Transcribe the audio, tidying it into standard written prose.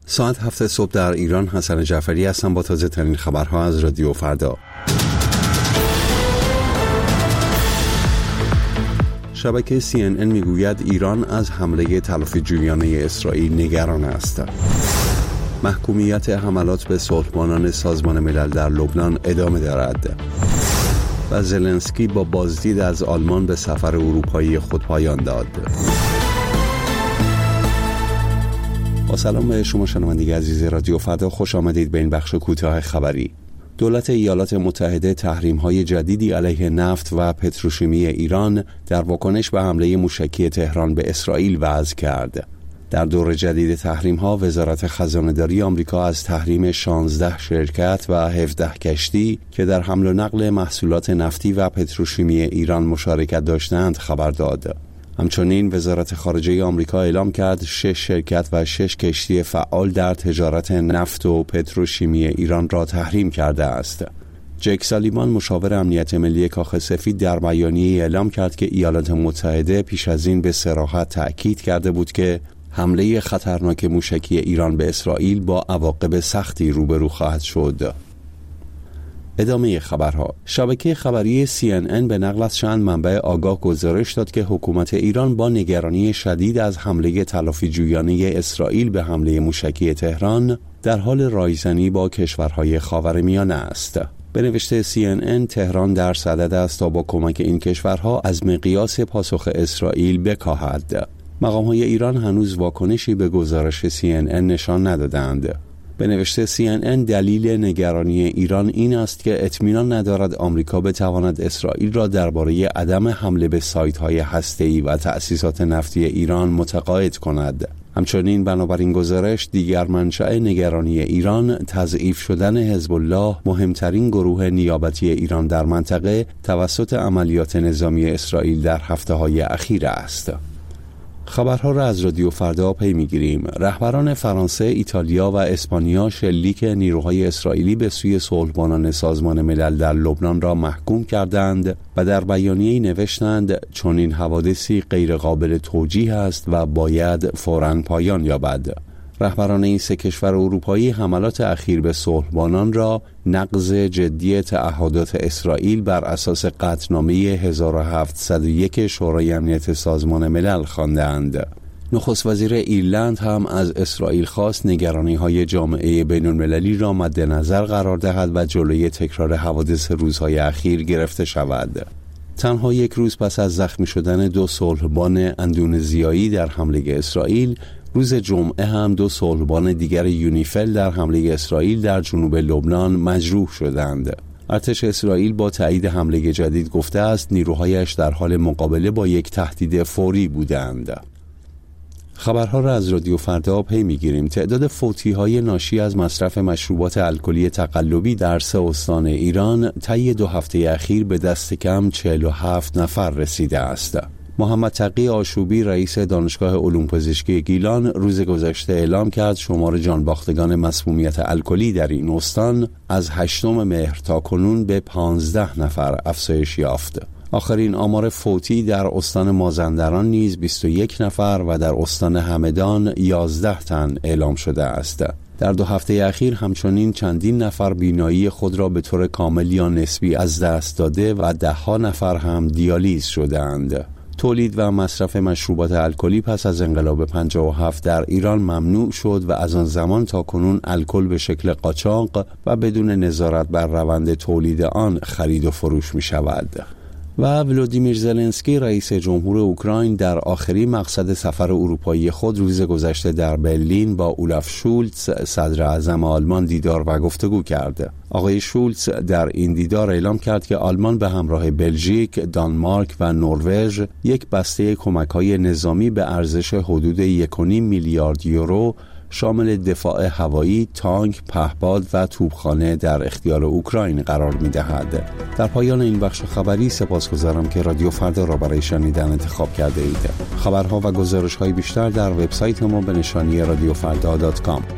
ساعت 7 صبح در ایران. حسن جعفری هستم با تازه ترین خبرها از رادیو فردا. شبکه CNN میگوید ایران از حمله تلافی‌جویانه اسرائیل نگران است. محکومیت حملات به صلحبانان سازمان ملل در لبنان ادامه دارد و زلنسکی با بازدید از آلمان به سفر اروپایی خود پایان داد. با سلام به شما شنوندگان عزیز رادیو فردا، خوش آمدید به این بخش کوتاه خبری. دولت ایالات متحده تحریم‌های جدیدی علیه نفت و پتروشیمی ایران در واکنش به حمله موشکی تهران به اسرائیل وضع کرد. در دور جدید تحریم‌ها وزارت خزانه‌داری آمریکا از تحریم 16 شرکت و 17 کشتی که در حمل و نقل محصولات نفتی و پتروشیمی ایران مشارکت داشتند خبر داد. همچنین وزارت خارجه آمریکا اعلام کرد 6 شرکت و 6 کشتی فعال در تجارت نفت و پتروشیمی ایران را تحریم کرده است. جک سالیوان مشاور امنیت ملی کاخ سفید در بیانیه‌ای اعلام کرد که ایالات متحده پیش از این به صراحت تأکید کرده بود که حمله خطرناک موشکی ایران به اسرائیل با عواقب سختی روبرو خواهد شد. ادامه خبرها. شبکه خبری CNN به نقل از چند منبع آگاه گزارش داد که حکومت ایران با نگرانی شدید از حمله تلافی‌جویانه اسرائیل به حمله موشکی تهران در حال رایزنی با کشورهای خاورمیانه است. به نوشته CNN، تهران در صدد است تا با کمک این کشورها از مقیاس پاسخ اسرائیل بکاهد. مقام‌های ایران هنوز واکنشی به گزارش CNN نشان ندادند. به نوشته CNN، دلیل نگرانی ایران این است که اطمینان ندارد آمریکا بتواند اسرائیل را درباره عدم حمله به سایت‌های هسته‌ای و تأسیسات نفتی ایران متقاعد کند. همچنین بنابراین گزارش دیگر منشأ نگرانی ایران تضعیف شدن حزب الله، مهمترین گروه نیابتی ایران در منطقه، توسط عملیات نظامی اسرائیل در هفته‌های اخیر است. خبرها را از رادیو فردا پی می‌گیریم. رهبران فرانسه، ایتالیا و اسپانیا شلیک نیروهای اسرائیلی به سوی صلحبانان سازمان ملل در لبنان را محکوم کردند و در بیانیه‌ای نوشتند چنین حوادثی غیر قابل توجیه است و باید فوراً پایان یابد. رهبران این سه کشور اروپایی حملات اخیر به صلحبانان را نقض جدی تعهدات اسرائیل بر اساس قطعنامه 1701 شورای امنیت سازمان ملل خواندند. نخست وزیر ایرلند هم از اسرائیل خواست نگرانی‌های جامعه بین‌المللی را مد نظر قرار دهد و جلوی تکرار حوادث روزهای اخیر گرفته شود. تنها یک روز پس از زخمی شدن 2 صلحبان اندونزیایی در حمله اسرائیل، روز جمعه هم 2 صلحبان دیگر یونیفیل در حمله اسرائیل در جنوب لبنان مجروح شدند. ارتش اسرائیل با تایید حمله جدید گفته است نیروهایش در حال مقابله با یک تهدید فوری بودند. خبرها را از رادیو فردا پی می‌گیریم. تعداد فوتی‌های ناشی از مصرف مشروبات الکلی تقلبی در 3 استان ایران طی 2 هفته اخیر به دست کم 47 نفر رسیده است. محمد تقی آشوبی، رئیس دانشگاه علوم پزشکی گیلان، روز گذشته اعلام کرد شمار جانباختگان مسمومیت الکلی در این استان از 8 مهر تا کنون به 15 نفر افزایش یافت. آخرین آمار فوتی در استان مازندران نیز 21 نفر و در استان همدان 11 تن اعلام شده است. در 2 هفته اخیر همچنین چندین نفر بینایی خود را به طور کامل یا نسبی از دست داده و 10 نفر هم دیالیز شدند. تولید و مصرف مشروبات الکلی پس از انقلاب 57 در ایران ممنوع شد و از آن زمان تا کنون الکل به شکل قاچاق و بدون نظارت بر روند تولید آن خرید و فروش می شود. و ولودیمیر زلنسکی، رئیس جمهور اوکراین، در آخرین مقصد سفر اروپایی خود روز گذشته در برلین با اولاف شولتز، صدر اعظم آلمان، دیدار و گفتگو کرد. آقای شولتز در این دیدار اعلام کرد که آلمان به همراه بلژیک، دانمارک و نروژ یک بسته کمک‌های نظامی به ارزش حدود 1.5 میلیارد یورو شامل دفاع هوایی، تانک، پهپاد و توپخانه در اختیار اوکراین قرار می‌دهد. در پایان این بخش خبری سپاسگزارم که رادیو فردا را برای شنیدن انتخاب کرده اید. خبرها و گزارش‌های بیشتر در وبسایت ما به نشانی radiofrda.com.